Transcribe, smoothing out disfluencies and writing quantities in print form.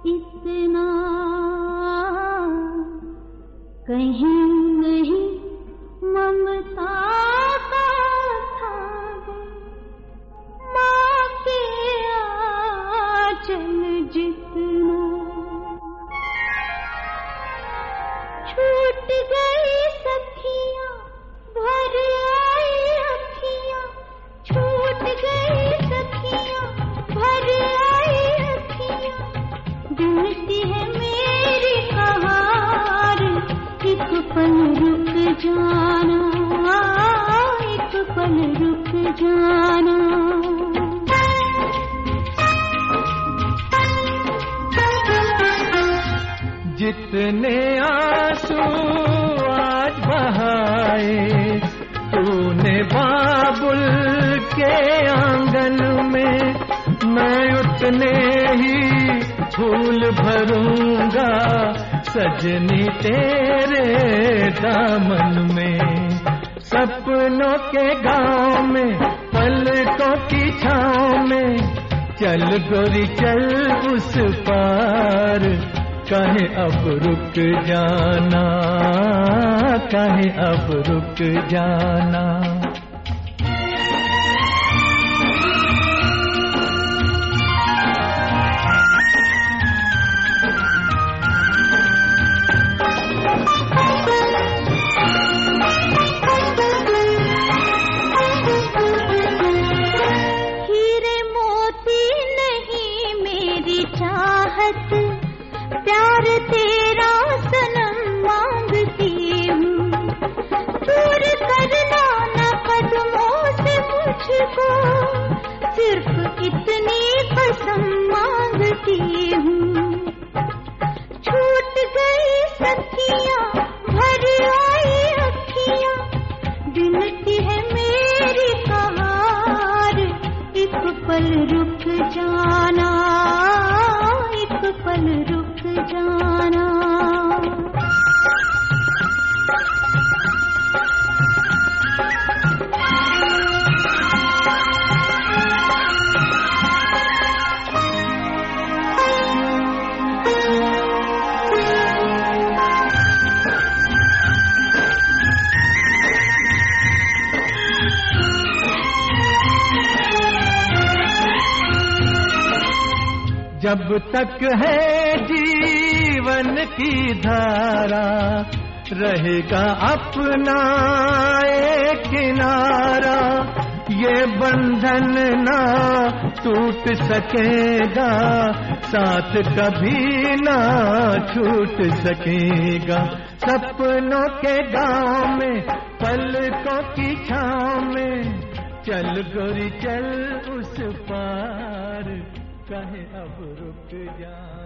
इतना कहीं नहीं ममता का था माँ के आंचल जितना छूट गई सखियाँ भर आई अखियाँ छूट गई सखियाँ भर आई अखियाँ ढूंढती है मेरी कहार एक पल रुक जाना एक पल रुक जाना जितने आंसू आज बहाए तूने बाबुल के आंगन में मैं उतने ही फूल भरूंगा सजनी तेरे दामन में सपनों के गांव में पलकों की छाँव में चल गोरी चल उस पार काहे अब रुक जाना काहे अब रुक जाना हीरे मोती नहीं मेरी चाहत प्यार तेरा सनम मांगती हूँ दूर करना न कदमों से मुझको सिर्फ इतनी कसम मांगती हूँ छूट गई सखियाँ भर आई अखियाँ गिनती है मेरी कहार एक पल रुक जाना एक पल रुक जाना जब तक है जीवन की धारा रहेगा अपना एक किनारा ये बंधन ना टूट सकेगा साथ कभी ना छूट सकेगा सपनों के गांव में पलकों की छाँव में चल गोरी चल उस पार काहे अब रुक जा